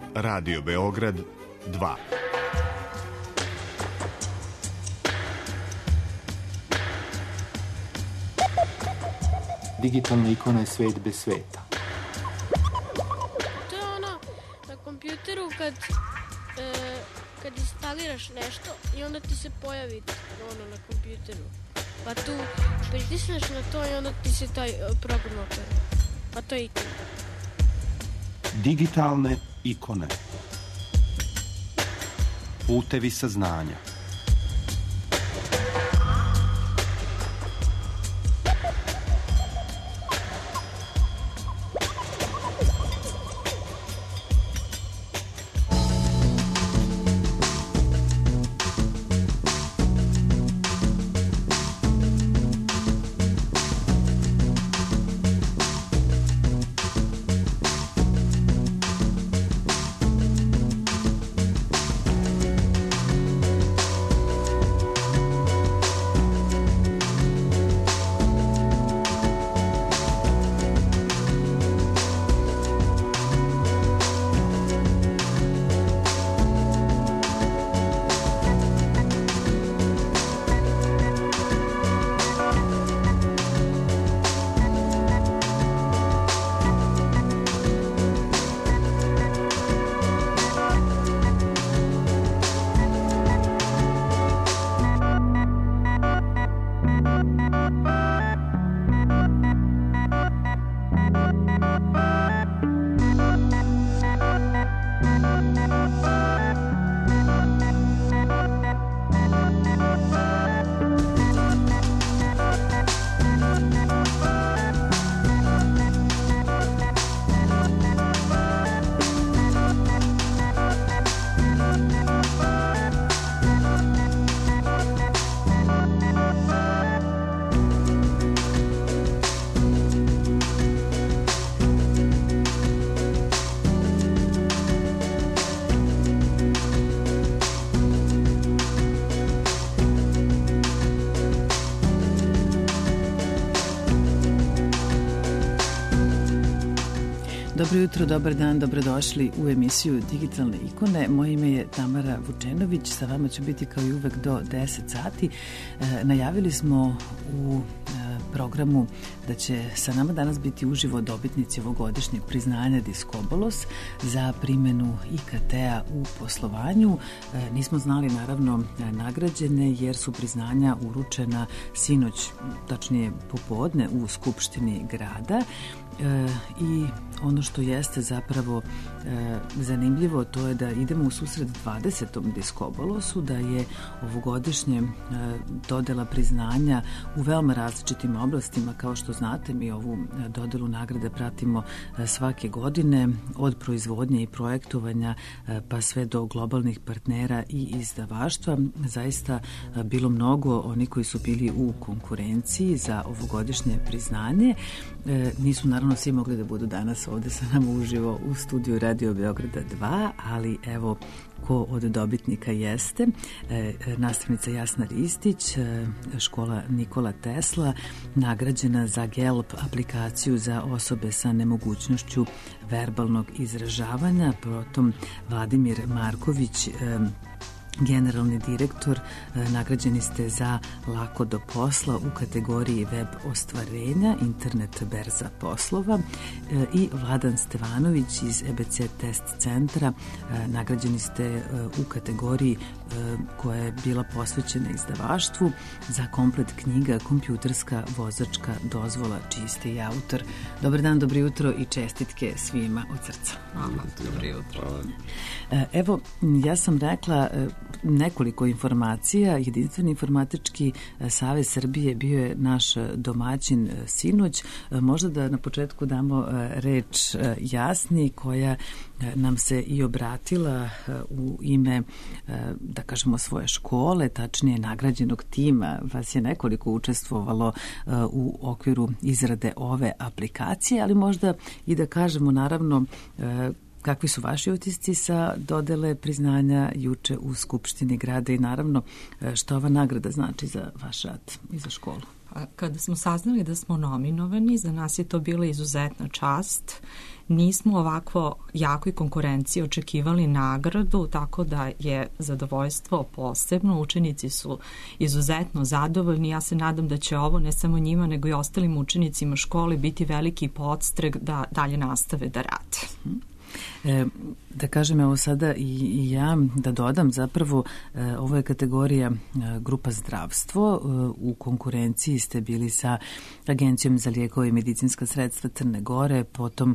Radio Beograd 2. Digitalna ikona je svet bez sveta. To je ono na kompjuteru kad instaliraš nešto i onda ti se pojavi ono na kompjuteru. Pa tu pritisneš na to i onda ti se taj program otvori. Pa to je ikona. Digitalne ikone. Putevi saznanja. Dobro jutro, dobar dan, dobrodošli u emisiju Digitalne ikone. Moje ime je Tamara Vučenović, sa vama ću biti kao i uvek do 10 sati. Najavili smo u programu da će sa nama danas biti uživo dobitnici ovogodišnjeg priznanja Discobolos za primjenu IKT-a u poslovanju. Nismo znali naravno nagrađene jer su priznanja uručena sinoć, tačnije popodne u Skupštini grada. I ono što jeste zapravo zanimljivo, to je da idemo u susret 20. Discobolosu, da je ovogodišnje dodela priznanja u veoma različitim oblastima. Kao što znate, mi ovu dodelu nagrade pratimo svake godine, od proizvodnje i projektovanja pa sve do globalnih partnera i izdavaštva. Zaista bilo mnogo oni koji su bili u konkurenciji za ovogodišnje priznanje. Nisu naravno svi mogli da budu danas ovde sa nama uživo u studiju Radio Beograda 2, ali evo ko od dobitnika jeste. Nastavnica Jasna Ristić, škola Nikola Tesla, nagrađena za GELP aplikaciju za osobe sa nemogućnošću verbalnog izražavanja, potom Vladimir Marković, generalni direktor, nagrađeni ste za Lako do posla u kategoriji web ostvarenja, internet berza poslova, i Vladan Stevanović iz EBC test centra, nagrađeni ste u kategoriji koja je bila posvećena izdavaštvu za komplet knjiga Kompjuterska vozačka dozvola, čiji ste i autor. Dobar dan, dobro jutro i čestitke svima od srca. Dobro jutro. Evo, ja sam rekla nekoliko informacija. Jedinstveni informatički savez Srbije bio je naš domaćin sinoć. Možda da na početku damo reč Jasni, koja nam se i obratila u ime, da kažemo, svoje škole, tačnije nagrađenog tima. Vas je nekoliko učestvovalo u okviru izrade ove aplikacije, ali možda i da kažemo naravno kakvi su vaši utisci sa dodele priznanja juče u Skupštini grada i naravno što ova nagrada znači za vaš rad i za školu? Kada smo saznali da smo nominovani, za nas je to bila izuzetna čast. Nismo ovakvo jakoj konkurenciji očekivali nagradu, tako da je zadovoljstvo posebno. Učenici su izuzetno zadovoljni. Ja se nadam da će ovo ne samo njima, nego i ostalim učenicima škole biti veliki podstrek da dalje nastave da rade. Da kažem evo sada i ja da dodam zapravo ovo je kategorija grupa zdravstvo, u konkurenciji ste bili sa Agencijom za lijekove i medicinska sredstva Crne Gore, potom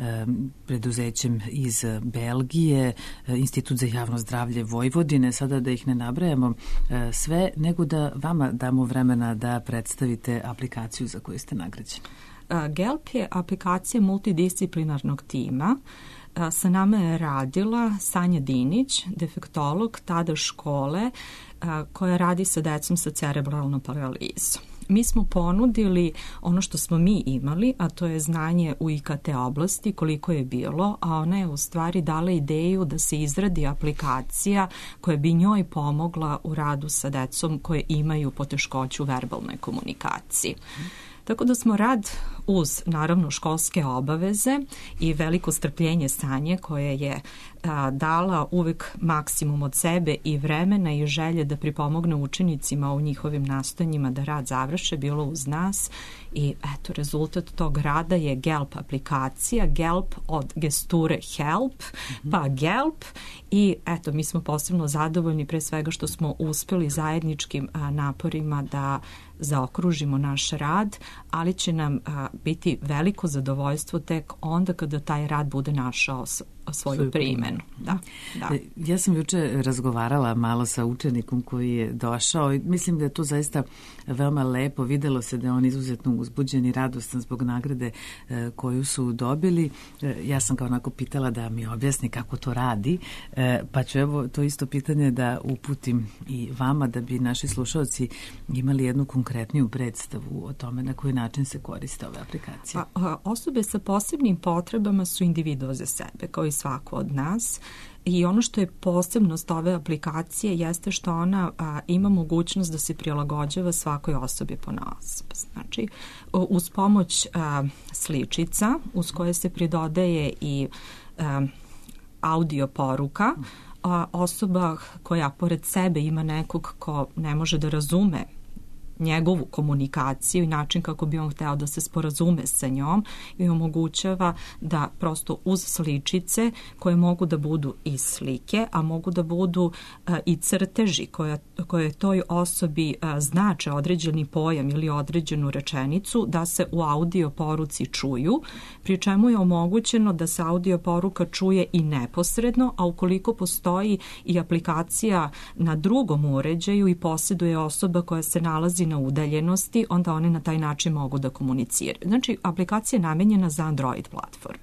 preduzećem iz Belgije, Institut za javno zdravlje Vojvodine, sada da ih ne nabrajamo sve, nego da vama damo vremena da predstavite aplikaciju za koju ste nagrađeni. GELP je aplikacija multidisciplinarnog tima. Sa nama je radila Sanja Dinić, defektolog tada škole, koja radi sa decom sa cerebralnom paralizom. Mi smo ponudili ono što smo mi imali, a to je znanje u IKT oblasti, koliko je bilo, a ona je u stvari dala ideju da se izradi aplikacija koja bi njoj pomogla u radu sa decom koje imaju poteškoću u verbalnoj komunikaciji. Tako da smo rad uz, naravno, školske obaveze i veliko strpljenje Sanje koje je dala uvek maksimum od sebe i vremena i želje da pripomogne učenicima u njihovim nastojanjima da rad završe, bilo uz nas. I eto, rezultat tog rada je GELP aplikacija, GELP od gesture help, pa GELP. I eto, mi smo posebno zadovoljni pre svega što smo uspeli zajedničkim naporima da zaokružimo naš rad, ali će nam biti veliko zadovoljstvo tek onda kada taj rad bude našao svoju primenu. Da. Ja sam juče razgovarala malo sa učenikom koji je došao i mislim da je to zaista veoma lepo. Videlo se da je on izuzetno uzbuđen i radostan zbog nagrade koju su dobili. Ja sam kao onako pitala da mi objasni kako to radi, pa ću evo to isto pitanje da uputim i vama da bi naši slušalci imali jednu konkretniju predstavu o tome na koji način se koriste ove aplikacije. Osobe sa posebnim potrebama su individua za sebe, kao i svako od nas. I ono što je posebnost ove aplikacije jeste što ona ima mogućnost da se prilagođava svakoj osobi ponaosob. Znači, uz pomoć sličica, uz koje se pridodaje i audio poruka, osoba koja pored sebe ima nekog ko ne može da razume njegovu komunikaciju i način kako bi on hteo da se sporazume sa njom i omogućava da prosto uz sličice koje mogu da budu i slike, a mogu da budu i crteži koje toj osobi znače određeni pojam ili određenu rečenicu, da se u audio poruci čuju, pri čemu je omogućeno da se audio poruka čuje i neposredno, a ukoliko postoji i aplikacija na drugom uređaju i posjeduje osoba koja se nalazi na udaljenosti, onda one na taj način mogu da komuniciraju. Znači, aplikacija je namenjena za Android platforme.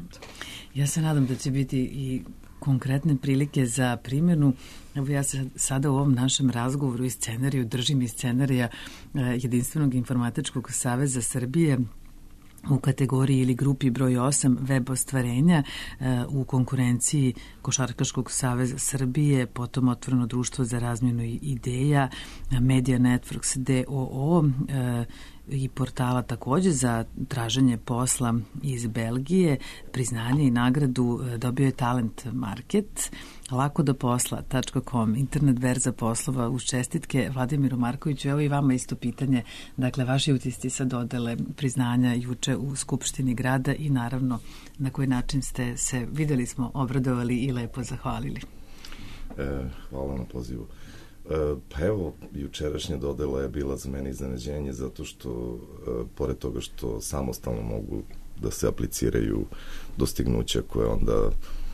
Ja se nadam da će biti i konkretne prilike za primjenu. Evo ja se sada u ovom našem razgovoru i scenariju držim iz scenarija Jedinstvenog informatičkog saveza Srbije u kategoriji ili grupi broj 8 web ostvarenja u konkurenciji Košarkaškog saveza Srbije, potom Otvoreno društvo za razmjenu ideja, Media Networks DOO i portala takođe za traženje posla iz Belgije. Priznanje i nagradu dobio je Talent Market, lakodoposla.com, internet berza poslova. Uz čestitke Vladimiru Markoviću, evo i vama isto pitanje. Dakle, vaši utisci sa dodele priznanja juče u Skupštini grada i naravno na koji način ste se, videli smo, obradovali i lepo zahvalili. Hvala na pozivu. Pa evo, jučerašnja dodela je bila za mene iznenađenje zato što, pored toga što samostalno mogu da se apliciraju dostignuća koje onda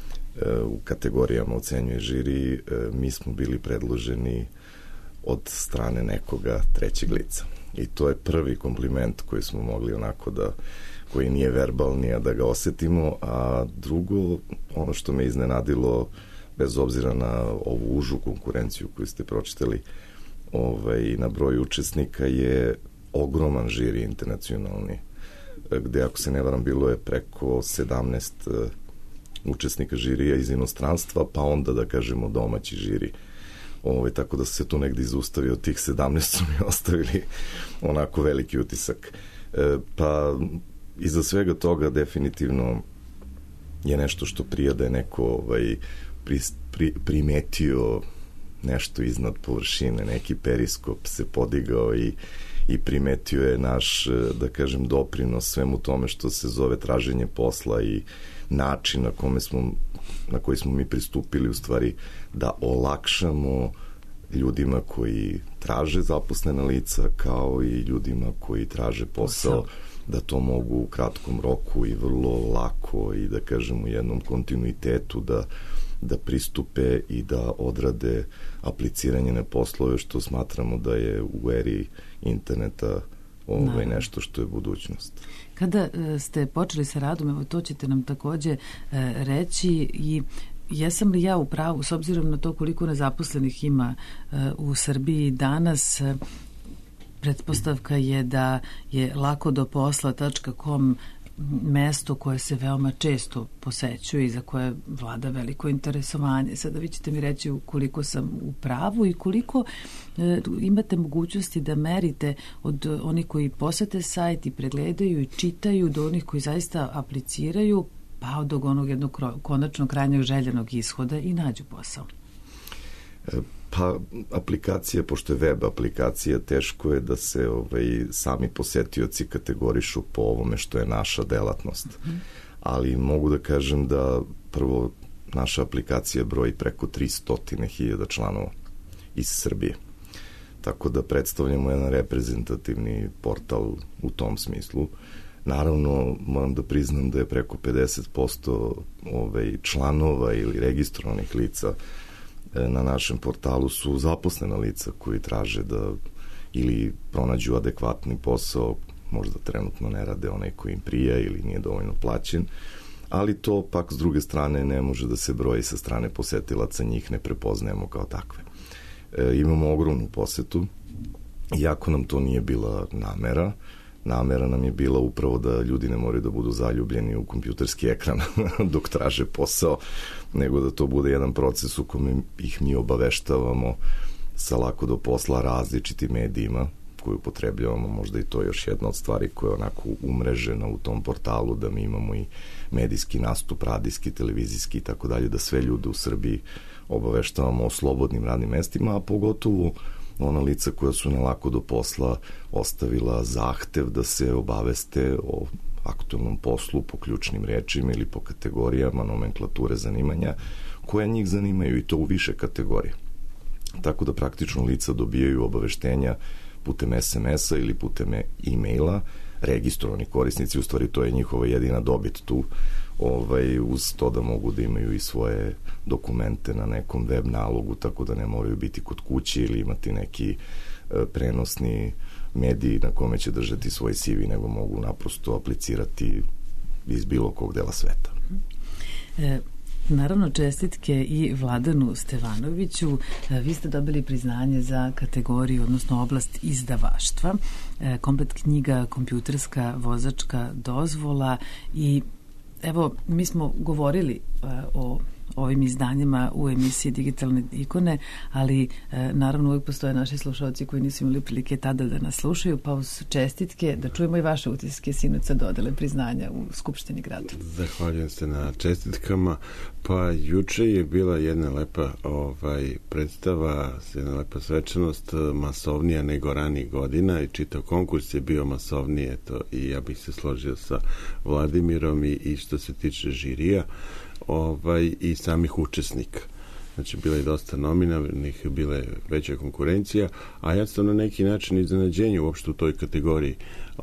u kategorijama ocenjuje žiri, mi smo bili predloženi od strane nekoga trećeg lica. I to je prvi kompliment koji smo mogli onako da, koji nije verbalni, a da ga osetimo. A drugo, ono što me iznenadilo, bez obzira na ovu užu konkurenciju koju ste pročitali na broj učesnika, je ogroman žiri internacionalni, gde, ako se ne varam, bilo je preko 17 učesnika žirija iz inostranstva, pa onda da kažemo domaći žiri. Tako da se tu negde izustavio, tih 17 su mi ostavili onako veliki utisak. Pa iza svega toga definitivno je nešto što prija da je neko primetio nešto iznad površine, neki periskop se podigao i primetio je naš, da kažem, doprinos svemu tome što se zove traženje posla i način na koji smo mi pristupili u stvari da olakšamo ljudima koji traže zaposlena lica kao i ljudima koji traže posao, da to mogu u kratkom roku i vrlo lako i da kažem u jednom kontinuitetu da pristupe i da odrade apliciranje na poslove, što smatramo da je u eri interneta nešto što je budućnost. Kada ste počeli sa radom, evo to ćete nam takođe reći, i jesam li ja u pravu, s obzirom na to koliko nezaposlenih ima u Srbiji danas, pretpostavka je da je lakodoposla.com mesto koje se veoma često posećuje i za koje vlada veliko interesovanje. Sada vi ćete mi reći koliko sam u pravu i koliko imate mogućnosti da merite od onih koji posete sajt i pregledaju i čitaju do onih koji zaista apliciraju, pa do onog jednog konačnog krajnjeg željenog ishoda i nađu posao. Pa aplikacija, pošto je web aplikacija, teško je da se sami posetioci kategorišu po ovome što je naša delatnost. Ali mogu da kažem da prvo naša aplikacija broji preko 300.000 članova iz Srbije. Tako da predstavljamo jedan reprezentativni portal u tom smislu. Naravno, moram da priznam da je preko 50% članova ili registrovanih lica na našem portalu su zaposlena lica koji traže da ili pronađu adekvatni posao, možda trenutno ne rade onaj koji im prija ili nije dovoljno plaćen, ali to pak s druge strane ne može da se broji sa strane posetilaca, njih ne prepoznajemo kao takve. Imamo ogromnu posetu, iako nam to nije bila namera. Namera nam je bila upravo da ljudi ne moraju da budu zaljubljeni u kompjuterski ekran dok traže posao, nego da to bude jedan proces u kome ih mi obaveštavamo sa lako do posla različitim medijima koju upotrebljavamo. Možda i to je još jedna od stvari koja je onako umrežena u tom portalu, da mi imamo i medijski nastup, radijski, televizijski i tako dalje, da sve ljude u Srbiji obaveštavamo o slobodnim radnim mestima, a pogotovo ona lica koja su na lako do posla ostavila zahtev da se obaveste o aktualnom poslu po ključnim rečima ili po kategorijama nomenklature zanimanja koja njih zanimaju, i to u više kategorije. Tako da praktično lica dobijaju obaveštenja putem SMS-a ili putem e-maila, registrovani korisnici, u stvari to je njihova jedina dobit tu, uz to da mogu da imaju i svoje dokumente na nekom web nalogu, tako da ne moraju biti kod kuće ili imati neki prenosni medij na kome će držati svoj CV, nego mogu naprosto aplicirati iz bilo kog dela sveta. Naravno, čestitke i Vladanu Stevanoviću. Vi ste dobili priznanje za kategoriju, odnosno oblast izdavaštva, komplet knjiga Kompjuterska vozačka dozvola, i evo, mi smo govorili o ovim izdanjima u emisiji Digitalne ikone, ali naravno uvijek postoje naši slušalci koji nisu imali prilike tada da nas slušaju, pa uz čestitke da čujemo i vaše utiske sinoć sa dodele priznanja u Skupštini grada. Zahvaljujem se na čestitkama. Pa juče je bila jedna lepa predstava, jedna lepa svečanost, masovnija nego ranijih godina, i čitav konkurs je bio masovnije, i ja bih se složio sa Vladimirom i što se tiče žirija i samih učesnika. Znači, bila je dosta nominalnih, bila je veća konkurencija, a ja sam na neki način iznenađenje uopšte u toj kategoriji.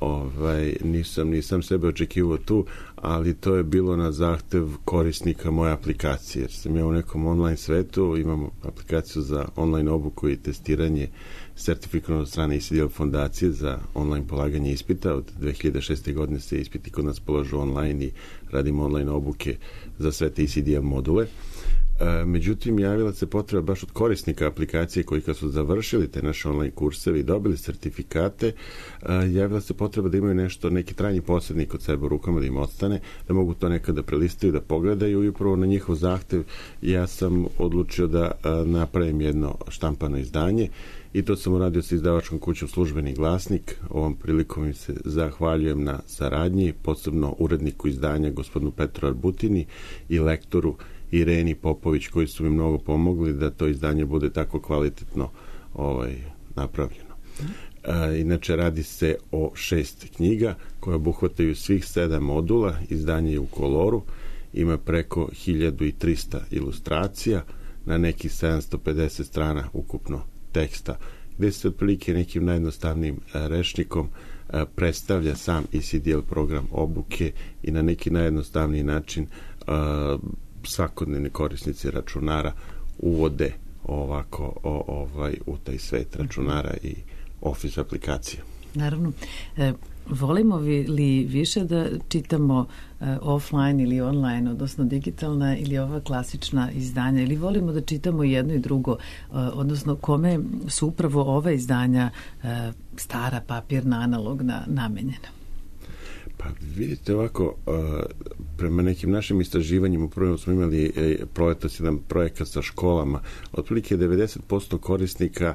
Nisam sebe očekivao tu, ali to je bilo na zahtev korisnika moje aplikacije, jer sam ja u nekom online svetu, imamo aplikaciju za online obuku i testiranje sertifikovano od strane ICDL fondacije za online polaganje ispita. Od 2006. godine se ispiti kod nas polažu online i radimo online obuke za sve te ICDL module. Međutim, javila se potreba baš od korisnika aplikacije koji kad su završili te naše online kurseve i dobili sertifikate, javila se potreba da imaju neki trajni posrednik od sebe u rukama, da im ostane, da mogu to nekada prelistaju, da pogledaju i upravo na njihov zahtev ja sam odlučio da napravim jedno štampano izdanje i to sam uradio sa izdavačkom kućom Službeni glasnik. Ovom prilikom im se zahvaljujem na saradnji, posebno uredniku izdanja gospodinu Petru Arbutini i lektoru Ireni Popović koji su mi mnogo pomogli da to izdanje bude tako kvalitetno napravljeno. Inače radi se o 6 knjiga koje obuhvataju svih 7 modula, izdanje je u koloru, ima preko 1300 ilustracija na nekih 750 strana ukupno teksta, gde se otprilike nekim najjednostavnijim rečnikom predstavlja sam ECDL program obuke i na neki najjednostavniji način svakodnevni korisnici računara uvode ovako u taj svet računara i Office aplikacije. Naravno. Volimo li više da čitamo offline ili online, odnosno digitalna ili ova klasična izdanja, ili volimo da čitamo jedno i drugo, odnosno kome su upravo ova izdanja stara, papirna, analogna, namenjena? Pa vidite ovako, prema nekim našim istraživanjima, upravo smo imali proletos jedan projekat sa školama, otprilike 90% korisnika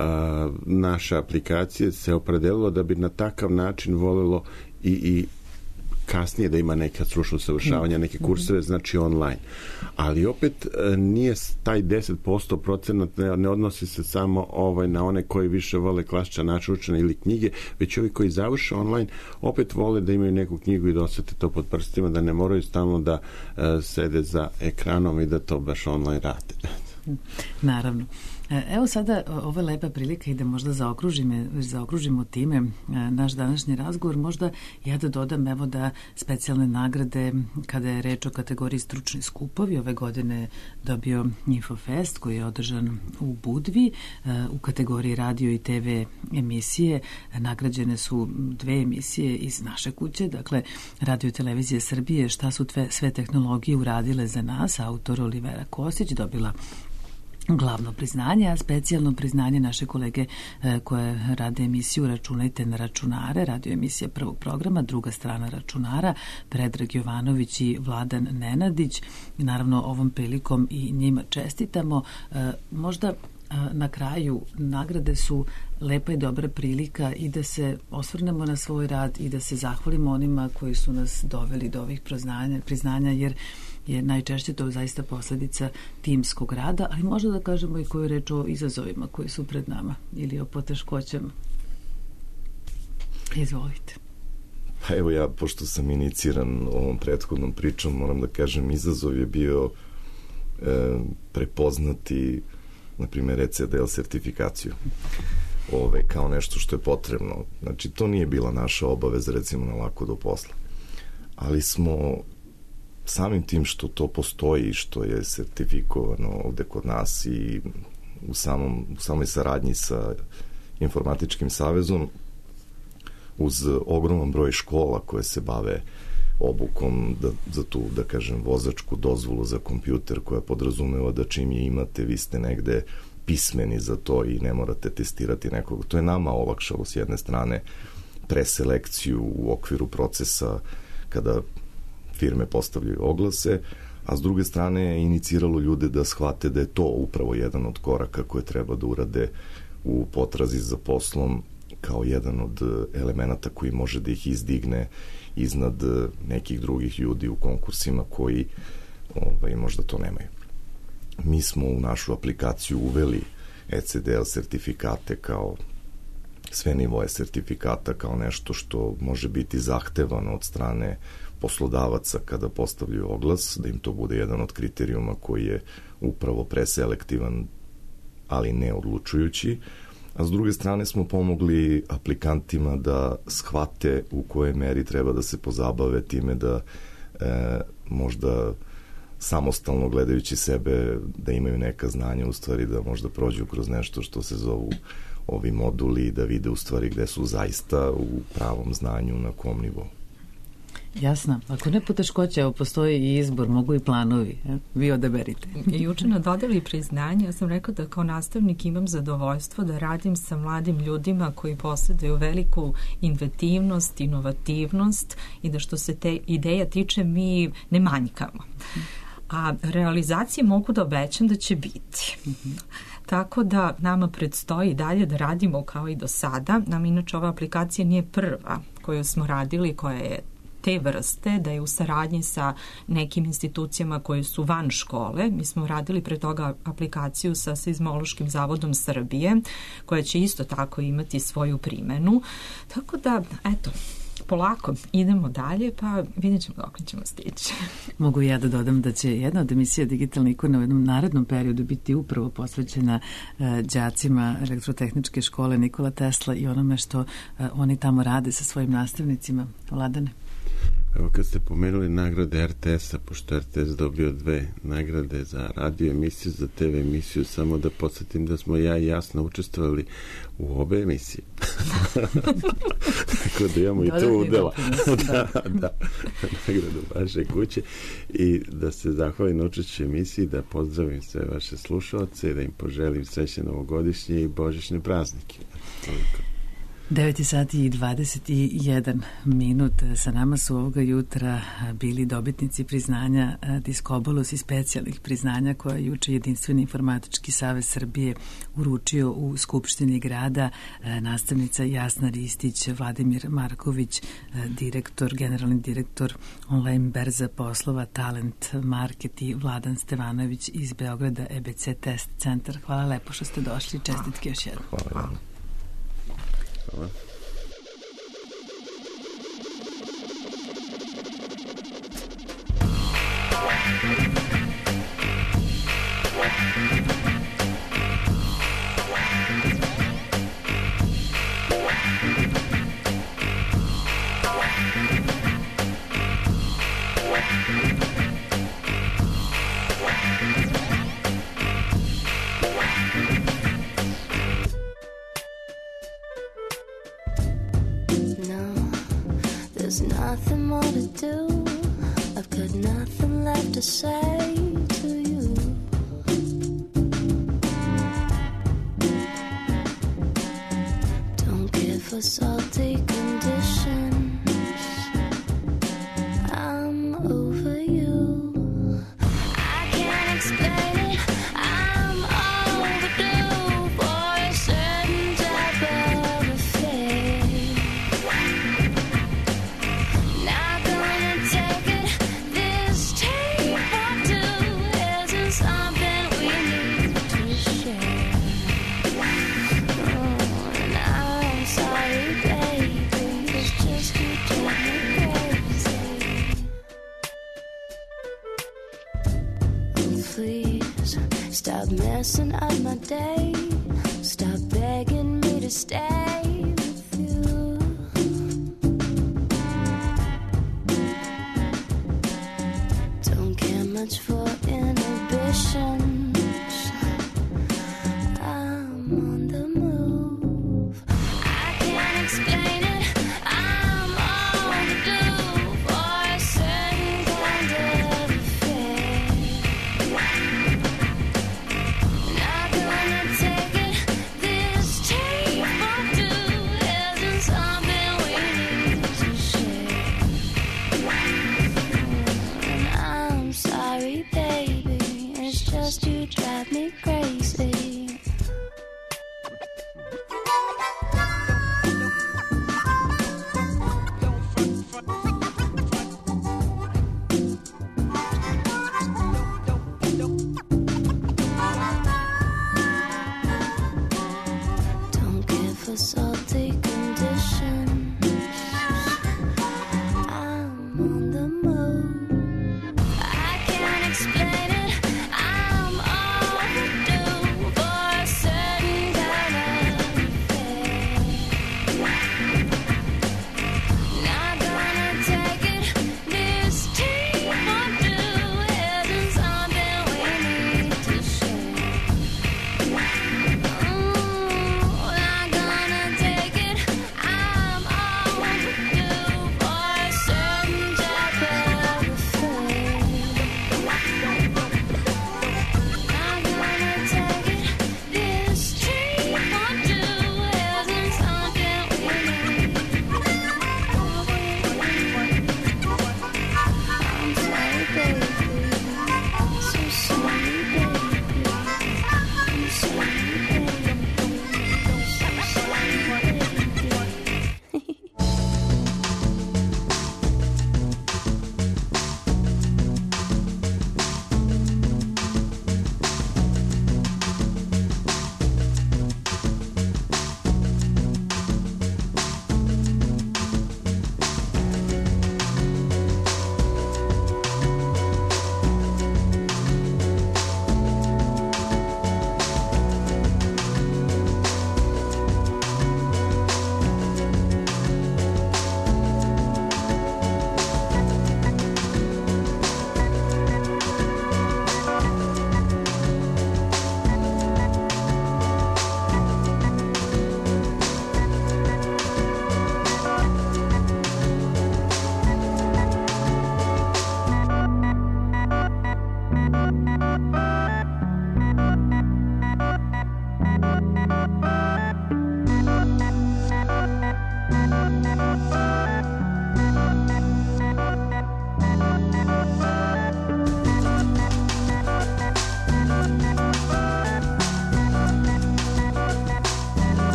naše aplikacije se opredelilo da bi na takav način volelo i kasnije da ima neka stručno usavršavanja, neke kurseve, znači online. Ali opet nije taj 10% procenat, ne odnosi se samo na one koji više vole klasičan način učenja ili knjige, već ovi koji završe online opet vole da imaju neku knjigu i da osete to pod prstima, da ne moraju stalno da sede za ekranom i da to baš online rade. Naravno. Evo sada ovo je lepa prilika i da možda zaokružimo time naš današnji razgovor. Možda ja da dodam evo da specijalne nagrade kada je reč o kategoriji stručni skupovi ove godine dobio Infofest koji je održan u Budvi. U kategoriji radio i TV emisije nagrađene su 2 emisije iz naše kuće, dakle Radio i Televizije Srbije, šta su sve tehnologije uradile za nas, autor Olivera Kosić dobila glavno priznanje, a specijalno priznanje naše kolege koje rade emisiju Računajte na računare, radio emisija Prvog programa, Druga strana računara, Predrag Jovanović i Vladan Nenadić. Naravno, ovom prilikom i njima čestitamo. Možda na kraju nagrade su lepa i dobra prilika i da se osvrnemo na svoj rad i da se zahvalimo onima koji su nas doveli do ovih priznanja, jer je najčešće to zaista posledica timskog rada, ali možda da kažemo i koju reč o izazovima koji su pred nama ili o poteškoćama. Izvolite. Pa evo ja, pošto sam iniciran ovom prethodnom pričom, moram da kažem, izazov je bio prepoznati, na primjer, ECDL sertifikaciju kao nešto što je potrebno. Znači, to nije bila naša obaveza, recimo, na Lako do posla. Ali smo samim tim što to postoji, što je sertifikovano ovde kod nas i u samoj saradnji sa Informatičkim savezom, uz ogroman broj škola koje se bave obukom za tu, da kažem, vozačku dozvolu za kompjuter koja podrazumeva da čim je imate, vi ste negde pismeni za to i ne morate testirati nekog. To je nama olakšalo s jedne strane preselekciju u okviru procesa kada firme postavljaju oglase, a s druge strane je iniciralo ljude da shvate da je to upravo jedan od koraka koje treba da urade u potrazi za poslom kao jedan od elemenata koji može da ih izdigne iznad nekih drugih ljudi u konkursima koji možda to nemaju. Mi smo u našu aplikaciju uveli ECDL sertifikate kao sve nivoje sertifikata kao nešto što može biti zahtevano od strane poslodavaca kada postavljaju oglas, da im to bude jedan od kriterijuma koji je upravo preselektivan, ali ne odlučujući. A s druge strane smo pomogli aplikantima da shvate u kojoj meri treba da se pozabave time da možda samostalno gledajući sebe da imaju neka znanja, u stvari da možda prođu kroz nešto što se zovu ovi moduli, da vide u stvari gde su zaista u pravom znanju na kom nivou. Jasno. Ako ne poteškoće, evo postoji i izbor, mogu i planovi. Vi odaberite. Juče na dodeli priznanja ja sam rekao da kao nastavnik imam zadovoljstvo da radim sa mladim ljudima koji posjeduju veliku inventivnost, inovativnost i da što se te ideja tiče mi ne manjkamo. A realizacije mogu da obećam da će biti. Tako da nama predstoji dalje da radimo kao i do sada. Nam inače ova aplikacija nije prva koju smo radili, koja je te vrste, da je u saradnji sa nekim institucijama koje su van škole. Mi smo radili pre toga aplikaciju sa Seizmološkim zavodom Srbije, koja će isto tako imati svoju primenu. Tako da, eto, polako idemo dalje, pa vidjet ćemo dok ćemo stići. Mogu ja da dodam da će jedna od emisija Digitalne ikone u jednom narednom periodu biti upravo posvećena đacima Elektrotehničke škole Nikola Tesla i onome što oni tamo rade sa svojim nastavnicima. Vladane? Evo kad ste pomenuli nagrade RTS-a, pošto RTS dobio 2 nagrade za radio emisiju, za TV emisiju, samo da podsjetim da smo ja i Jasna učestvovali u obe emisije. Tako da imamo i tu udela. Da, nagradu vaše kuće i da se zahvalim na učešću emisiji, da pozdravim sve vaše slušalce, da im poželim srećne novogodišnje i božićne praznike. Toliko. 9 sati i 21 minut. Sa nama su ovoga jutra bili dobitnici priznanja Diskobolus i specijalnih priznanja koja je juče Jedinstveni informatički savez Srbije uručio u Skupštini grada. Nastavnica Jasna Ristić, Vladimir Marković, generalni direktor online berza poslova Talent Market i Vladan Stevanović iz Beograda EBC Test Centar. Hvala lepo što ste došli. Čestitke još jednom. Hvala. Hvala. There's nothing more to do. I've got nothing left to say to you. Don't care for salty conditions. I'm over you. I can't explain it. I'm overdue for a certain type of affair. Not gonna take it. This tape or two isn't something we need to share. Oh, and I'm sorry, baby. It's just you drive me crazy. Oh, please stop messing up my day. Stop begging me to stay with you. Don't care much for inhibitions. I'm on the move. I can't explain it. I'm overdue for a certain kind of affair. Not gonna take it. This tape or two isn't something we need to share. And I'm sorry, baby. It's just you drive me crazy. Don't care for salty conditions. I'm on the move. I can't explain it. I'm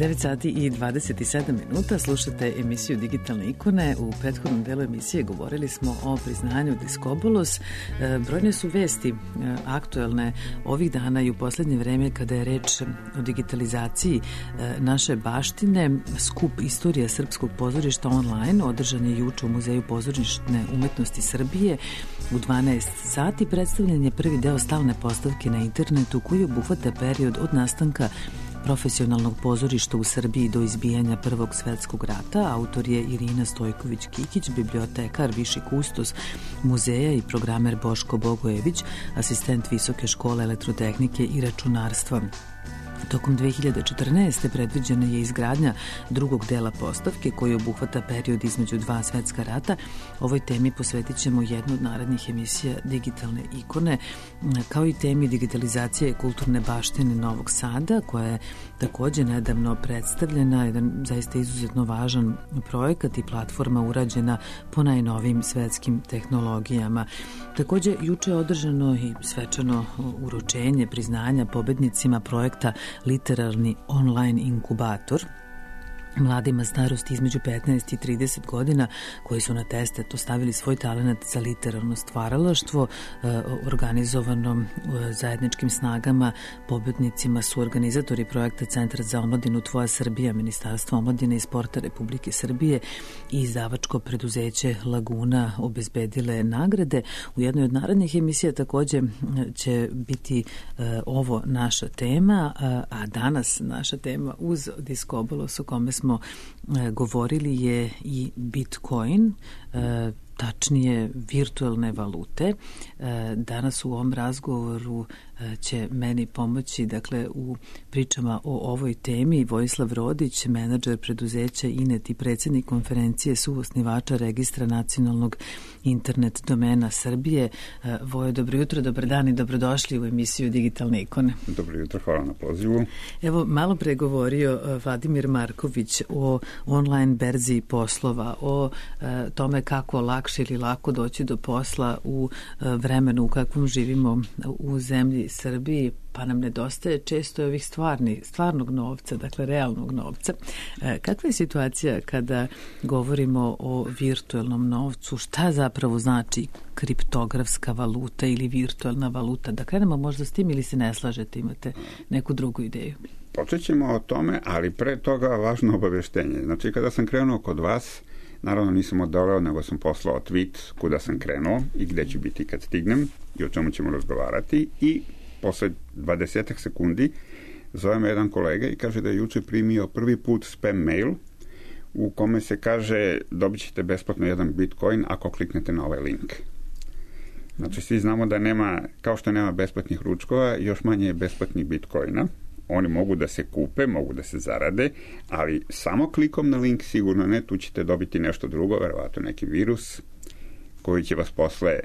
9 sati i 27 minuta, slušate emisiju Digitalne ikone. U prethodnom delu emisije govorili smo o priznanju Discobolus. Brojne su vesti aktuelne ovih dana i u poslednje vreme kada je reč o digitalizaciji naše baštine. Skup Istorija srpskog pozorišta online održan je juče u Muzeju pozorišne umetnosti Srbije. U 12 sati predstavljen je prvi deo stalne postavke na internetu koji obuhvata period od nastanka profesionalnog pozorišta u Srbiji do izbijanja Prvog svetskog rata. Autor je Irina Stojković-Kikić, bibliotekar, viši kustos muzeja i programer Boško Bogojević, asistent Visoke škole elektrotehnike i računarstva. Tokom 2014. predviđena je izgradnja drugog dela postavke koji obuhvata period između dva svetska rata. Ovoj temi posvetit ćemo jednu od narednih emisija Digitalne ikone, kao i temi digitalizacije kulturne baštine Novog Sada, koja je takođe nedavno predstavljena, jedan zaista izuzetno važan projekat i platforma urađena po najnovijim svetskim tehnologijama. Takođe, juče je održano i svečano uručenje priznanja pobednicima projekta Literarni online inkubator, mladima starosti između 15 i 30 godina koji su na testetu stavili svoj talenat za literarno stvaralaštvo. Organizovano zajedničkim snagama pobednicima su organizatori projekta Centar za omladinu Tvoja Srbija, Ministarstvo omladine i sporta Republike Srbije i izdavačko preduzeće Laguna obezbedile nagrade. U jednoj od narednih emisija takođe će biti ovo naša tema, a danas naša tema uz Discobolus o kome smo govorili je i Bitcoin, tačnije virtualne valute. Danas u ovom razgovoru će meni pomoći, dakle, u pričama o ovoj temi Vojislav Rodić, menadžer preduzeća Inet i predsjednik konferencije suosnivača Registra nacionalnog internet domena Srbije. Vojo, dobro jutro, dobar dan i dobrodošli u emisiju Digitalne ikone. Dobro jutro, hvala na pozivu. Evo, malo pre govorio Vladimir Marković o online berzi poslova, o tome kako lakše ili lako doći do posla u vremenu u kakvom živimo u zemlji Srbiji, pa nam nedostaje često ovih stvarnog novca, dakle realnog novca. Kakva je situacija kada govorimo o virtualnom novcu? Šta zapravo znači kriptografska valuta ili virtualna valuta? Da krenemo možda s tim ili se ne slažete, imate neku drugu ideju? Počet ćemo o tome, ali pre toga važno obaveštenje. Znači, kada sam krenuo kod vas, naravno nisam odoleo, nego sam poslao tweet kuda sam krenuo i gde ću biti kad stignem i o čemu ćemo razgovarati, i posle 20 sekundi zove me jedan kolega i kaže da je juče primio prvi put spam mail u kome se kaže dobit ćete besplatno jedan Bitcoin ako kliknete na ovaj link. Znači, svi znamo da nema, kao što nema besplatnih ručkova, još manje je besplatnih Bitcoina. Oni mogu da se kupe, mogu da se zarade, ali samo klikom na link sigurno ne, tu ćete dobiti nešto drugo, verovatno neki virus koji će vas posle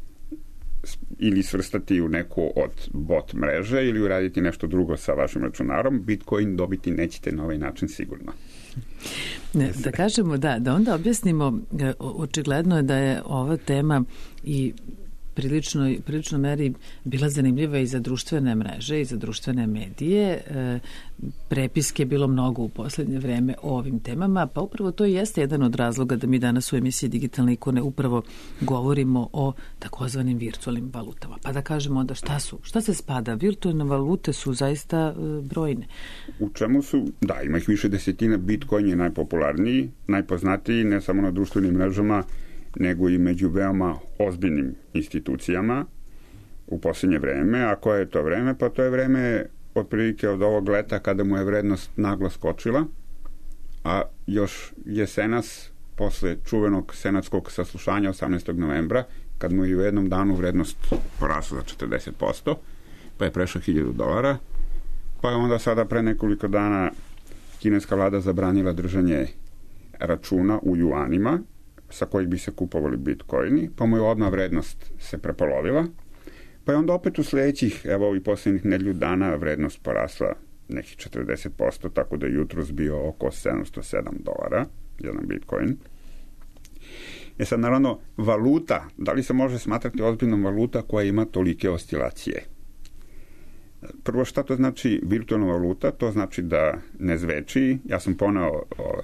ili svrstati u neku od bot mreže ili uraditi nešto drugo sa vašim računarom. Bitcoin dobiti nećete na ovaj način sigurno. Da kažemo, da onda objasnimo, očigledno je da je ova tema i prilično meri bila zanimljiva i za društvene mreže i za društvene medije. Prepiske je bilo mnogo u poslednje vreme o ovim temama, pa upravo to jeste jedan od razloga da mi danas u emisiji Digitalne ikone upravo govorimo o takozvanim virtualnim valutama. Pa da kažemo onda šta se spada? Virtualne valute su zaista brojne. U čemu su? Da, ima ih više desetina. Bitcoin je najpopularniji, najpoznatiji, ne samo na društvenim mrežama, nego i među veoma ozbiljnim institucijama u posljednje vreme. A koje je to vreme? Pa to je vreme otprilike od ovog leta kada mu je vrednost naglo skočila, a još jesenas, posle čuvenog senatskog saslušanja 18. novembra, kad mu je u jednom danu vrednost porasla za 40%, pa je prešao $1000, pa je onda sada pre nekoliko dana kineska vlada zabranila držanje računa u juanima, sa kojih bi se kupovali bitcoini, pa mu je odmah vrednost se prepolovila, pa je onda opet u sledećih, evo i posljednjih nedelju dana vrednost porasla nekih 40%, tako da je jutros bio oko $707 jedan bitcoin. Sad, naravno, valuta, da li se može smatrati ozbiljnom valuta koja ima tolike oscilacije? Prvo, šta to znači virtualna valuta? To znači da ne zveči. Ja sam poneo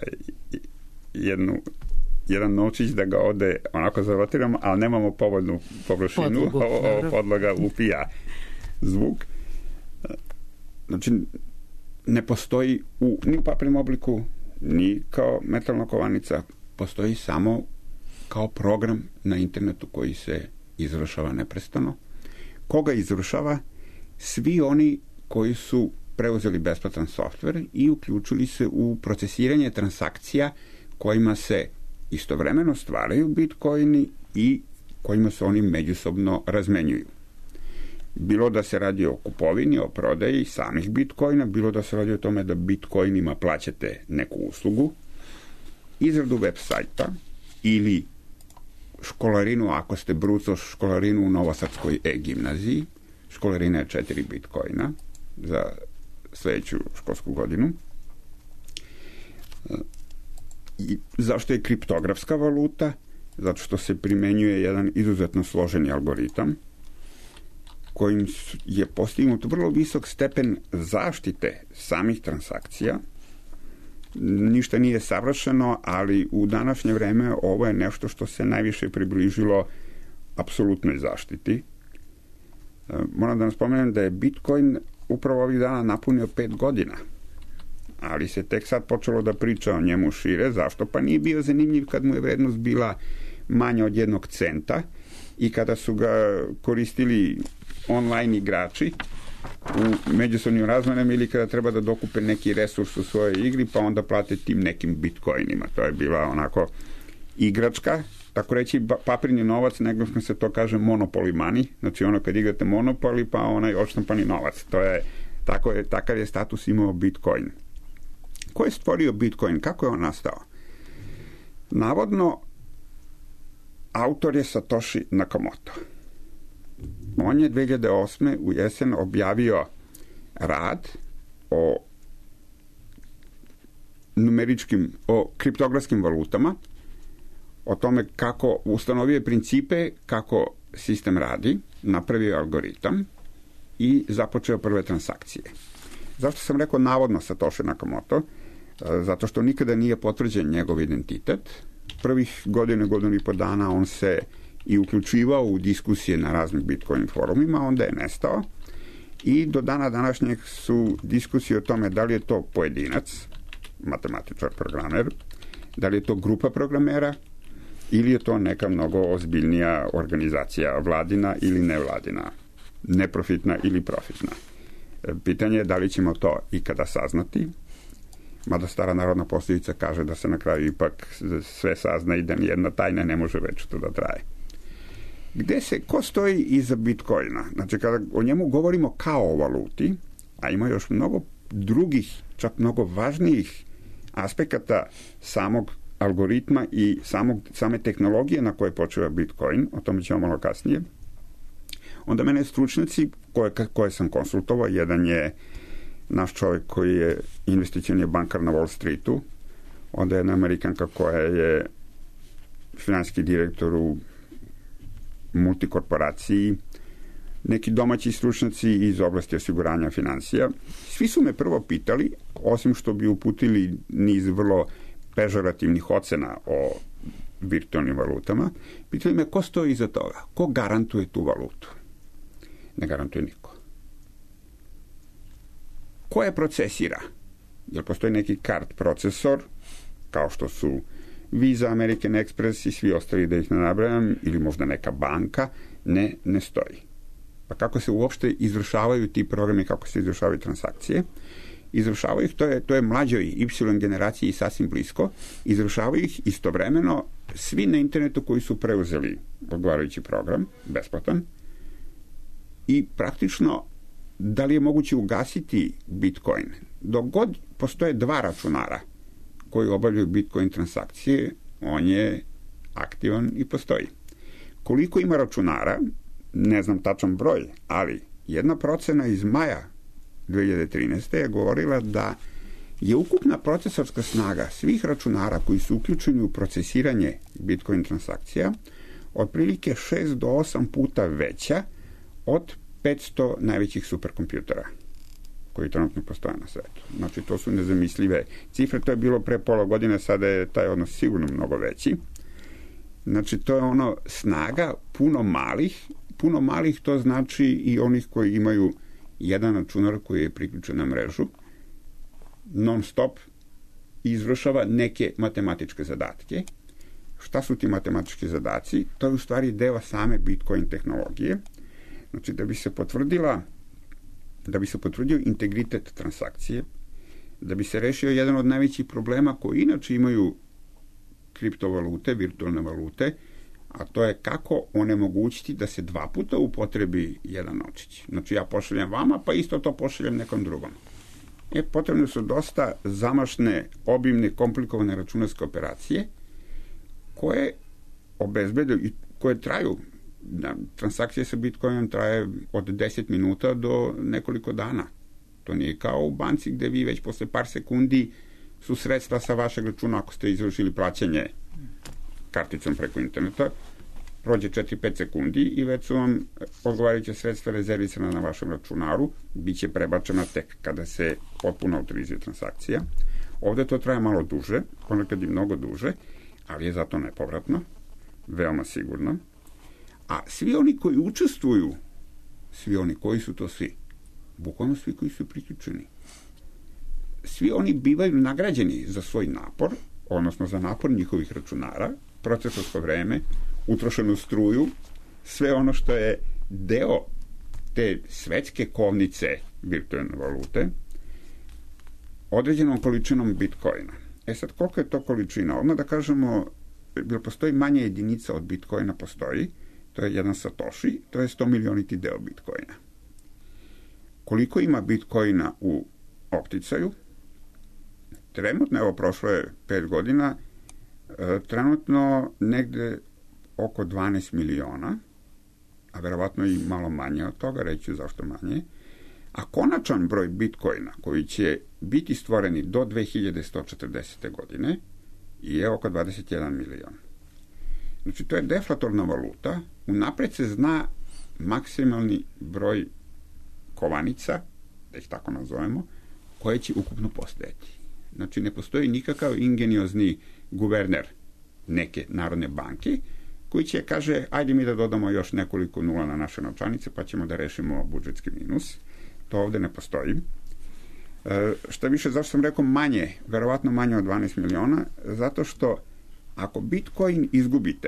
jedan novčić da ga ode onako zarotiramo, ali nemamo povoljnu površinu. Podloga upija zvuk. Znači, ne postoji ni u papirnom obliku, ni kao metalna kovanica, postoji samo kao program na internetu koji se izvršava neprestano. Koga izvršava? Svi oni koji su preuzeli besplatan softver i uključili se u procesiranje transakcija kojima se istovremeno stvaraju bitcoini i kojima se oni međusobno razmenjuju. Bilo da se radi o kupovini, o prodaji samih bitcoina, bilo da se radi o tome da bitcoinima plaćate neku uslugu, izradu web sajta ili školarinu, ako ste bruco, školarinu u Novosadskoj e-gimnaziji. Školarina je 4 bitcoina za sljedeću školsku godinu. I zašto je kriptografska valuta? Zato što se primenjuje jedan izuzetno složeni algoritam kojim je postignut vrlo visok stepen zaštite samih transakcija. Ništa nije savršeno, ali u današnje vreme ovo je nešto što se najviše približilo apsolutnoj zaštiti. Moram da vam spomenem da je Bitcoin upravo ovih dana napunio 5 godina, ali se tek sad počelo da priča o njemu šire. Zašto? Pa nije bio zanimljiv kad mu je vrednost bila manja od 1 centa i kada su ga koristili online igrači u međusobnim razmenama ili kada treba da dokupe neki resurs u svojoj igri, pa onda plate tim nekim bitcoinima. To je bila onako igračka, tako reći papirni novac, nego se to kaže monopoly money, znači ono kad igrate Monopoly, pa onaj odštampani novac. To je, takav je status imao Bitcoin. Ko je stvorio Bitcoin? Kako je on nastao? Navodno, autor je Satoshi Nakamoto. On je 2008. u jesen objavio rad o kriptografskim valutama, o tome kako ustanovio principe, kako sistem radi, napravio algoritam i započeo prve transakcije. Zašto sam rekao navodno Satoshi Nakamoto? Zato što nikada nije potvrđen njegov identitet. Prvih godinu i po dana on se i uključivao u diskusije na raznim Bitcoin forumima, onda je nestao i do dana današnjeg su diskusije o tome da li je to pojedinac, matematičar, programer, da li je to grupa programera ili je to neka mnogo ozbiljnija organizacija, vladina ili nevladina, neprofitna ili profitna. Pitanje je da li ćemo to ikada saznati, mada stara narodna poslovica kaže da se na kraju ipak sve sazna i da nijedna tajna ne može večito da traje. Ko stoji iza Bitcoina? Znači, kada o njemu govorimo kao o valuti, a ima još mnogo drugih, čak mnogo važnijih aspekata samog algoritma i same tehnologije na koje počeva Bitcoin, o tome ćemo malo kasnije, onda mene stručnjaci koje sam konsultovao, jedan je naš čovjek koji je investicioni bankar na Wall Streetu, onda je jedna Amerikanka koja je finansijski direktor u multikorporaciji, neki domaći stručnjaci iz oblasti osiguranja financija. Svi su me prvo pitali, osim što bi uputili niz vrlo pežorativnih ocena o virtualnim valutama, pitali me ko stoji iza toga, ko garantuje tu valutu. Ne garantuje niko. Ko je procesira? Jer postoji neki kart procesor, kao što su Visa, American Express i svi ostali, da ih ne nabrajam, ili možda neka banka, ne stoji. Pa kako se uopšte izvršavaju ti programi, kako se izvršavaju transakcije? Izvršavaju ih, to je mlađoj Y generaciji sasvim blisko, izvršavaju ih istovremeno svi na internetu koji su preuzeli odgovarajući program, besplatan, i praktično da li je moguće ugasiti Bitcoin? Dok god postoje 2 računara koji obavljaju Bitcoin transakcije, on je aktivan i postoji. Koliko ima računara, ne znam tačan broj, ali jedna procena iz maja 2013. je govorila da je ukupna procesorska snaga svih računara koji su uključeni u procesiranje Bitcoin transakcija otprilike 6 do 8 puta veća od 500 najvećih superkompjutera koji trenutno postoje na svetu. Znači, to su nezamislive cifre. To je bilo pre pola godine, sada je taj odnos sigurno mnogo veći. Znači, to je ono snaga puno malih, to znači i onih koji imaju jedan računar koji je priključen na mrežu, non stop izvršava neke matematičke zadatke. Šta su ti matematički zadaci? To je u stvari deo same Bitcoin tehnologije. Znači, da bi se potvrdio integritet transakcije, da bi se rešio jedan od najvećih problema koji inače imaju kriptovalute, virtualne valute, a to je kako onemogućiti da se 2 puta upotrebi jedan novčić. Znači, ja pošaljem vama, pa isto to pošaljem nekom drugom. Potrebne su dosta zamašne, obimne, komplikovane računarske operacije koje obezbede i koje traju. Transakcije sa Bitcoinom traje od 10 minuta do nekoliko dana. To nije kao u banci gde vi već posle par sekundi su sredstva sa vašeg računa ako ste izvršili plaćanje karticom preko interneta, prođe 4-5 sekundi i već su vam odgovarajuće sredstva rezervisana na vašem računaru, bit će prebačena tek kada se potpuno autorizuje transakcija. Ovde to traje malo duže, ponekad i mnogo duže, ali je zato nepovratno, veoma sigurno. A svi oni koji učestvuju, koji su to svi? Bukvalno svi koji su priključeni. Svi oni bivaju nagrađeni za svoj napor, odnosno za napor njihovih računara, procesorsko vreme, utrošenu struju, sve ono što je deo te svetske kovnice virtualne valute, određenom količinom Bitcoina. Sad, koliko je to količina? Odmah da kažemo, jer postoji manja jedinica od Bitcoina, postoji, to je jedan satoshi, to je 100 milioniti deo Bitcoina. Koliko ima Bitcoina u opticaju? Trenutno, evo, prošlo je 5 godina, trenutno negde oko 12 miliona, a verovatno i malo manje od toga, reći zašto manje, a konačan broj Bitcoina koji će biti stvoreni do 2140. godine je oko 21 milion. Znači, to je deflatorna valuta, unapred se zna maksimalni broj kovanica, da ih tako nazovemo, koje će ukupno postojati. Znači, ne postoji nikakav ingeniozni guverner neke narodne banke koji će kaže, ajde mi da dodamo još nekoliko nula na naše novčanice pa ćemo da rešimo budžetski minus. To ovde ne postoji. Šta više, zašto sam rekao manje, verovatno manje od 12 miliona, zato što ako Bitcoin izgubite,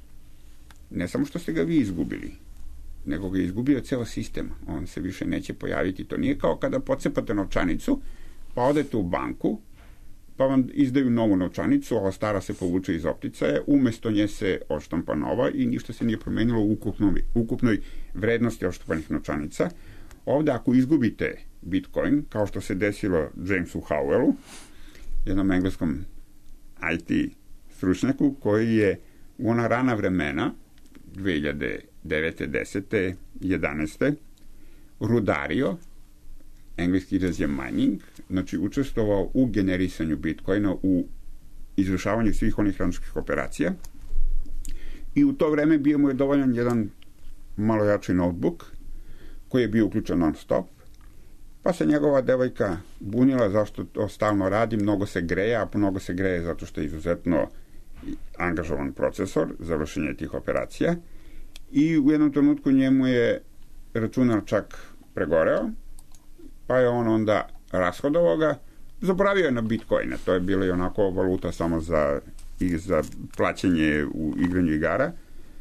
ne samo što ste ga vi izgubili, nego ga je izgubio ceo sistem, on se više neće pojaviti. To nije kao kada pocepate novčanicu, pa odete u banku, pa vam izdaju novu novčanicu, ova stara se povuče iz opticaje, umesto nje se odštampa nova i ništa se nije promenilo u ukupnoj vrednosti odštampanih novčanica. Ovde, ako izgubite Bitcoin, kao što se desilo Jamesu Howellu, jednom engleskom IT stručnjaku, koji je u ona rana vremena, 2009. 10. 11. rudario, engleski izraz je mining, znači učestvovao u generisanju Bitcoina, u izvršavanju svih onih računarskih operacija i u to vreme bio mu je dovoljan jedan malo jači notebook koji je bio uključen non stop, pa se njegova devojka bunila zašto to stalno radi, mnogo se greje, a mnogo se greje zato što je izuzetno angažovan procesor za vršenje tih operacija i u jednom trenutku njemu je računar čak pregoreo, pa je on onda rashodovao ga, zaboravio je na Bitcoine, to je bila i onako valuta samo za plaćanje u igranju igara.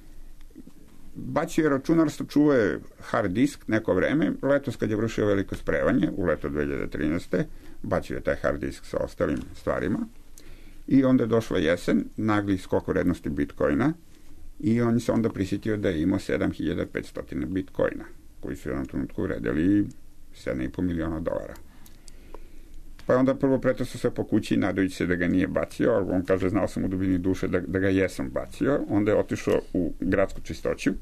Bacio je računar, sačuvao je hard disk neko vreme, letos kad je vršio veliko sprevanje, u leto 2013. bacio je taj hard disk sa ostalim stvarima i onda je došla jesen, nagli skok vrednosti Bitcoina i on se onda prisjetio da je imao 7500 Bitcoina, koji su u jednom trenutku vredeli $7,5 miliona. Pa je onda prvo pretreso se po kući nadajući se da ga nije bacio, ali on kaže, znao sam u dubini duše da ga jesam bacio. Onda je otišao u gradsku čistoću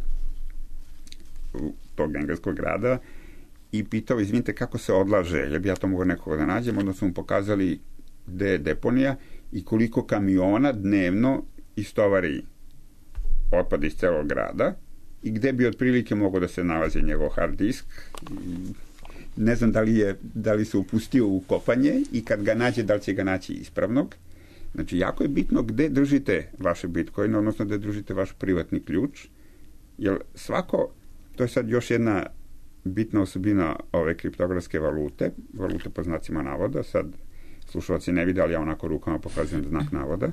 u tog engleskog grada i pitao, izvinite, kako se odlaže, jer bi ja to mogao nekoga da nađem, onda su mu pokazali gde je deponija i koliko kamiona dnevno istovari otpada iz celog grada i gde bi otprilike mogao da se nalazi njegov hard disk. Ne znam da li se upustio u kopanje i kad ga nađe, da li će ga naći ispravnog. Znači, jako je bitno gde držite vaše bitcoine, odnosno gde držite vaš privatni ključ, jer svako, to je sad još jedna bitna osobina ove kriptografske valute po znacima navoda, sad slušalci ne vide, ali ja onako rukama pokazujem znak navoda.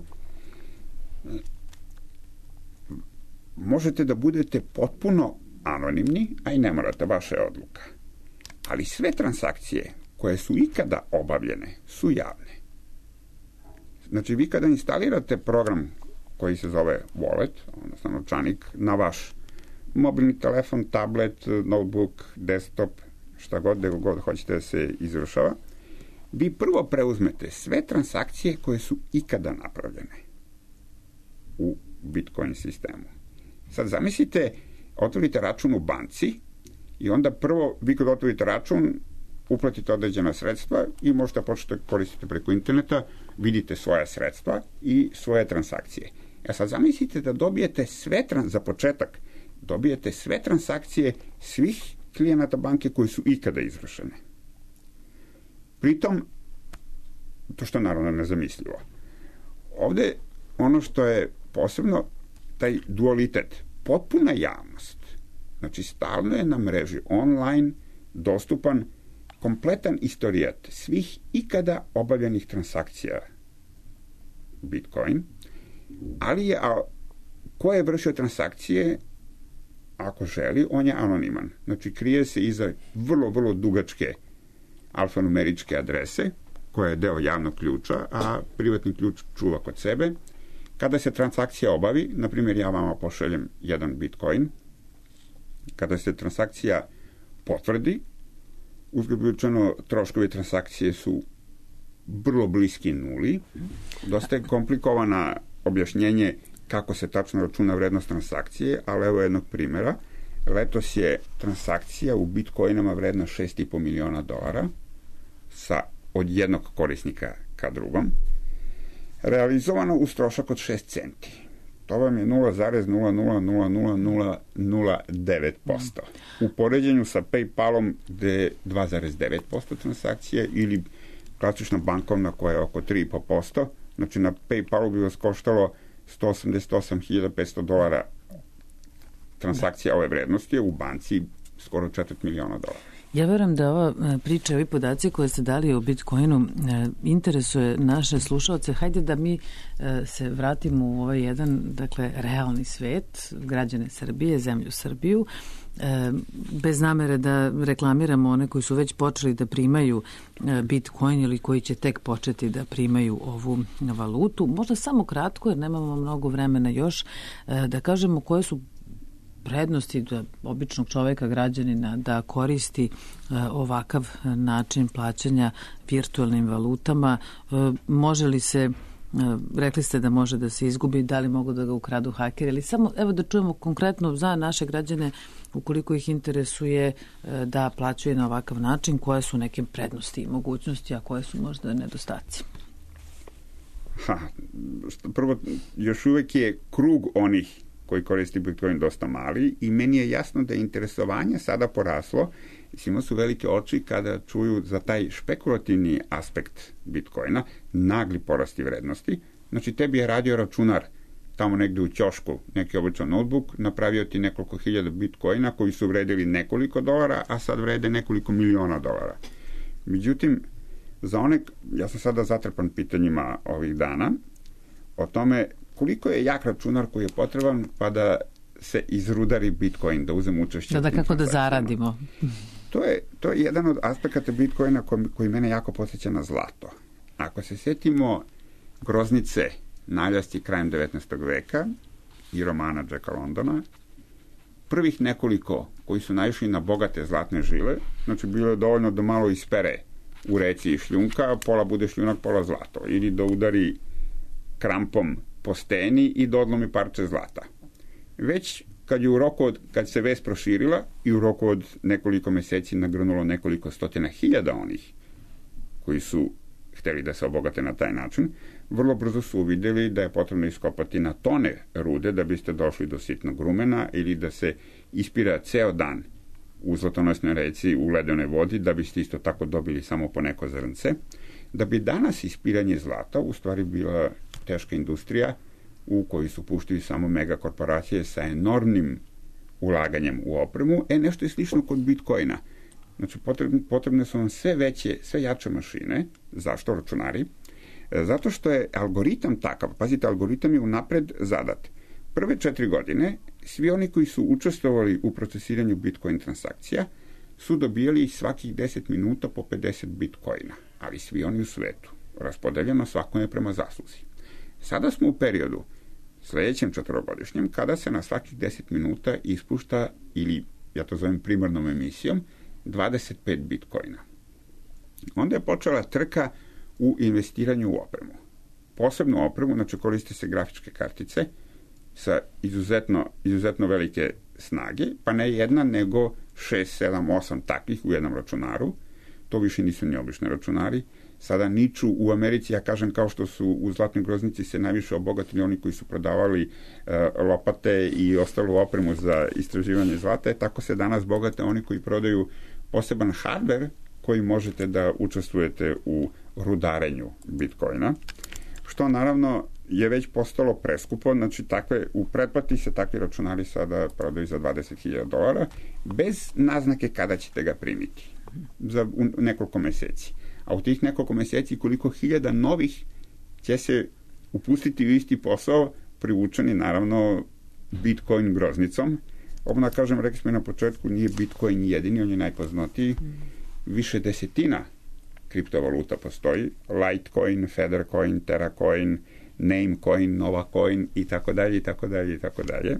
Možete da budete potpuno anonimni, a i ne morate, vaša je odluka. Ali sve transakcije koje su ikada obavljene su javne. Znači, vi kada instalirate program koji se zove wallet, odnosno novčanik, na vaš mobilni telefon, tablet, notebook, desktop, šta god, gde god hoćete da se izvršava, vi prvo preuzmete sve transakcije koje su ikada napravljene u Bitcoin sistemu. Sad zamislite, otvorite račun u banci i onda prvo, vi kad otvorite račun, uplatite određena sredstva i možete početi koristiti preko interneta, vidite svoja sredstva i svoje transakcije. Sad zamislite da dobijete za početak, dobijete sve transakcije svih klijenata banke koji su ikada izvršene. Pritom, to što naravno nezamislivo. Ovde ono što je posebno, taj dualitet, potpuna javnost. Znači, stalno je na mreži online dostupan kompletan istorijat svih ikada obavljenih transakcija Bitcoin, ali ko je vršio transakcije, ako želi, on je anoniman. Znači, krije se iza vrlo, vrlo dugačke alfanumeričke adrese, koja je deo javnog ključa, a privatni ključ čuva kod sebe. Kada se transakcija obavi, na primjer, ja vama pošaljem jedan Bitcoin, kada se transakcija potvrdi, uzgljučeno troškovi transakcije su vrlo bliski nuli. Dosta je komplikovana objašnjenje kako se tačno računa vrednost transakcije, ali evo jednog primjera. Letos je transakcija u bitcoinama vredna $6,5 miliona od jednog korisnika ka drugom, realizovano uz trošak od 6 centi. To vam je 0,0000009%. U poređenju sa PayPalom gde je 2,9% transakcije ili klasična bankovna koja je oko 3,5%. Znači na PayPalu bi vas koštalo $188.500 transakcija ove vrednosti, u banci skoro $4 miliona. Ja verujem da ova priča, ovi podaci koje ste dali o Bitcoinu interesuje naše slušalce. Hajde da mi se vratimo u ovaj jedan, dakle, realni svet, građane Srbije, zemlju Srbiju, bez namere da reklamiramo one koji su već počeli da primaju Bitcoin ili koji će tek početi da primaju ovu valutu. Možda samo kratko, jer nemamo mnogo vremena još, da kažemo koje su prednosti da običnog čoveka, građanina, da koristi ovakav način plaćanja virtualnim valutama. Može li se, rekli ste da može da se izgubi, da li mogu da ga ukradu hakeri, ali samo evo da čujemo konkretno za naše građane, ukoliko ih interesuje da plaćaju na ovakav način, koje su neke prednosti i mogućnosti, a koje su možda nedostaci. Prvo, još uvek je krug onih koji koristi Bitcoin dosta mali i meni je jasno da je interesovanje sada poraslo. Imamo su velike oči kada čuju za taj špekulativni aspekt Bitcoina, nagli porasti vrednosti. Znači, tebi je radio računar tamo negde u ćošku, neki običan notebook, napravio ti nekoliko hiljada Bitcoina koji su vredili nekoliko dolara, a sad vrede nekoliko miliona dolara. Međutim, za one, ja sam sada zatrpan pitanjima ovih dana, o tome koliko je jak računar koji je potreban pa da se izrudari Bitcoin, da uzem učešće. Da kako da zaradimo. To je jedan od aspekata Bitcoina koji mene jako podsjeća na zlato. Ako se sjetimo groznice naljasti krajem 19. veka i romana Jacka Londona, prvih nekoliko koji su naišli na bogate zlatne žile, znači bilo je dovoljno da malo ispere u reci i šljunka, pola bude šljunak, pola zlato, ili da udari krampom po steni i da odlomi parče zlata. Već kad se vest proširila i u roku od nekoliko meseci nagrnulo nekoliko stotina hiljada onih koji su hteli da se obogate na taj način, vrlo brzo su uvidjeli da je potrebno iskopati na tone rude da biste došli do sitnog rumena ili da se ispira ceo dan u zlatonosnoj reci u ledenoj vodi, da biste isto tako dobili samo po neko zrnce, da bi danas ispiranje zlata u stvari bila teška industrija u koju su puštili samo megakorporacije sa enormnim ulaganjem u opremu, nešto je slično kod Bitcoina. Znači, potrebne su vam sve veće, sve jače mašine. Zašto računari? Zato što je algoritam takav, pazite, algoritam je unapred zadat. Prve 4 godine svi oni koji su učestvovali u procesiranju Bitcoin transakcija su dobijali svakih 10 minuta po 50 Bitcoina, ali svi oni u svetu, raspodeljeno svakome prema zasluzi. Sada smo u periodu sledećem 4-godišnjem, kada se na svakih 10 minuta ispušta, ili ja to zovem primarnom emisijom, 25 Bitcoina. Onda je počela trka u investiranju u opremu. Posebnu opremu, znači koriste se grafičke kartice sa izuzetno velike snage, pa ne jedna, nego 6, 7, 8 takvih u jednom računaru. To više nisu ni obični računari. Sada niču u Americi, ja kažem, kao što su u Zlatnoj groznici se najviše obogatili oni koji su prodavali lopate i ostalu opremu za istraživanje zlata, tako se danas bogate oni koji prodaju poseban hardware koji možete da učestvujete u rudarenju Bitcoina, što naravno je već postalo preskupo, znači u pretplati se takvi računari sada prodaju za $20,000 bez naznake kada ćete ga primiti za nekoliko meseci. A u tih nekoliko meseci koliko hiljada novih će se upustiti u isti posao, privučeni naravno Bitcoin groznicom. Odmah kažem, rekli smo na početku, nije Bitcoin jedini, on je najpoznatiji. Više desetina kriptovaluta postoji. Litecoin, Feathercoin, Terracoin, Namecoin, Novacoin i tako dalje, i tako dalje, i tako dalje.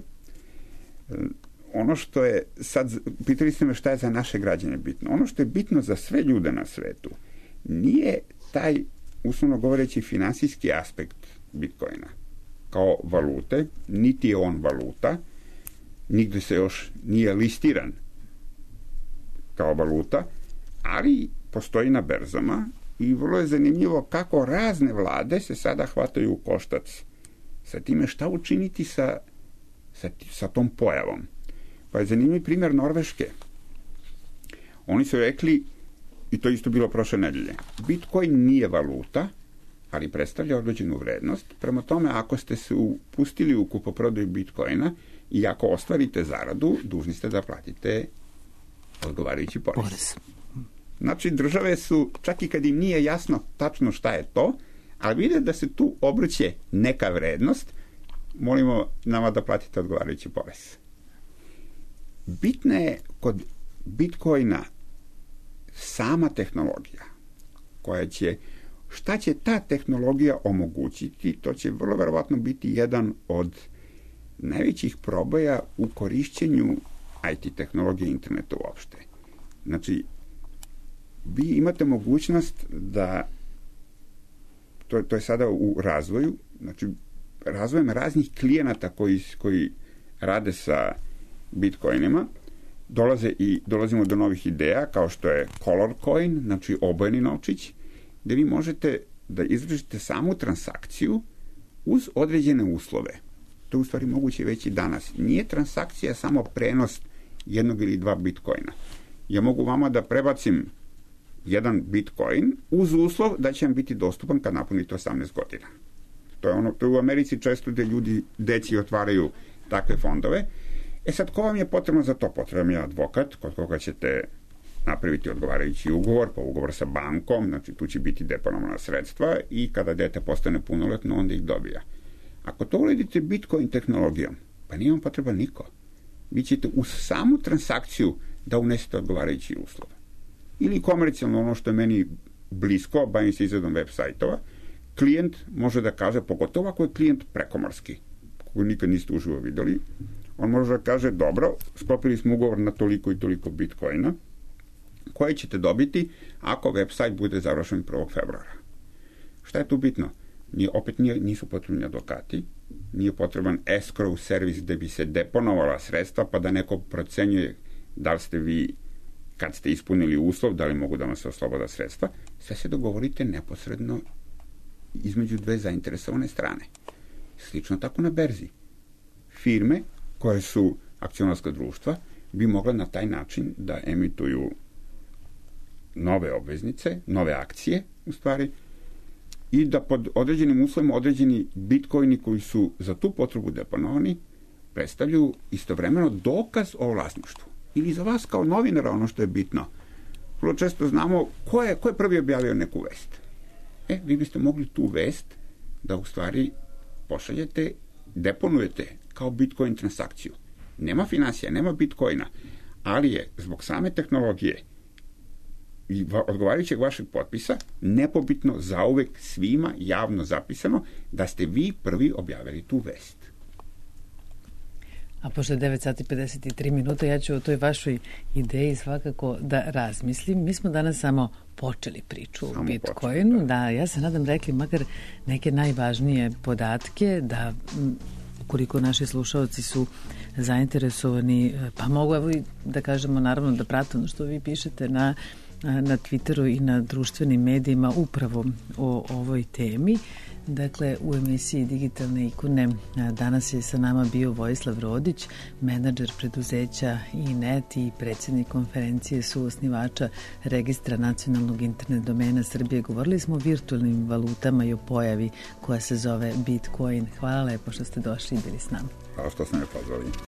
Ono što je, sad, pitali ste me šta je za naše građane bitno. Ono što je bitno za sve ljude na svetu nije taj, uslovno govoreći, finansijski aspekt Bitcoina kao valute, niti je on valuta, nigde se još nije listiran kao valuta, ali postoji na berzama i vrlo je zanimljivo kako razne vlade se sada hvataju u koštac sa time šta učiniti sa tom pojavom. Pa je zanimljiv primjer Norveške. Oni su rekli, i to isto bilo prošle nedelje, Bitcoin nije valuta, ali predstavlja određenu vrednost. Prema tome, ako ste se upustili u kupoprodaju Bitcoina i ako ostvarite zaradu, dužni ste da platite odgovarajući porez. Znači, države su, čak i kad im nije jasno tačno šta je to, ali vide da se tu obrće neka vrednost, molimo nama da platite odgovarajući porez. Bitna je kod Bitcoina sama tehnologija, koja će, šta će ta tehnologija omogućiti, to će vrlo verovatno biti jedan od najvećih proboja u korišćenju IT tehnologije interneta uopšte. Znači, vi imate mogućnost da, to je sada u razvoju, znači razvojem raznih klijenata koji rade sa Bitcoinima, dolazimo do novih ideja, kao što je Color Coin, znači obojeni novčić, gde vi možete da izvršite samu transakciju uz određene uslove. To je u stvari moguće već i danas. Nije transakcija samo prenos jednog ili dva Bitcoina. Ja mogu vama da prebacim jedan Bitcoin uz uslov da će vam biti dostupan kad napunite 18 godina. To je u Americi često gde ljudi, deci otvaraju takve fondove. Sad, ko vam je potrebno za to? Potreban je advokat, kod koga ćete napraviti odgovarajući ugovor, pa ugovor sa bankom, znači tu će biti deponovana sredstva i kada dete postane punoletno, onda ih dobija. Ako to uredite Bitcoin tehnologijom, pa nije vam potreban niko. Vi ćete uz samu transakciju da unesete odgovarajući uslov. Ili komercijalno, ono što je meni blisko, bavim se izradom web sajtova, klijent može da kaže, pogotovo ako je klijent prekomorski, koga nikad niste uživo videli, on može da kaže, dobro, sklopili smo ugovor na toliko i toliko Bitcoina, koje ćete dobiti ako web sajt bude završen 1. februara. Šta je tu bitno? Nisu potrebni advokati, nije potreban escrow servis gde bi se deponovala sredstva, pa da neko procenjuje da li ste vi, kad ste ispunili uslov, da li mogu da vam se osloboda sredstva. Sve se dogovorite neposredno između dve zainteresovane strane. Slično tako na berzi. Firme koje su akcionarska društva bi mogla na taj način da emituju nove obveznice, nove akcije, u stvari, i da pod određenim uslovima određeni bitcoini koji su za tu potrebu deponovani predstavljaju istovremeno dokaz o vlasništvu. Ili za vas kao novinara ono što je bitno. Vrlo često znamo ko je prvi objavio neku vest. Vi biste mogli tu vest da u stvari pošaljete, deponujete kao bitcoin transakciju. Nema finansija, nema bitcoina, ali je zbog same tehnologije i odgovarajućeg vašeg potpisa nepobitno zauvek svima javno zapisano da ste vi prvi objavili tu vest. A pošto je 9 sati 53 minuta, ja ću o toj vašoj ideji svakako da razmislim. Mi smo danas samo počeli priču o Bitcoinu. Da, ja se nadam rekli makar neke najvažnije podatke, da ukoliko naši slušalci su zainteresovani, pa mogu evo i da kažemo naravno da prate ono što vi pišete na Twitteru i na društvenim medijima upravo o ovoj temi. Dakle, u emisiji Digitalne ikone danas je sa nama bio Vojislav Rodić, menadžer preduzeća INET i predsjednik konferencije suosnivača Registra nacionalnog internet domena Srbije. Govorili smo o virtualnim valutama i o pojavi koja se zove Bitcoin. Hvala lepo što ste došli i bili s nama. Hvala što ste me pozvali.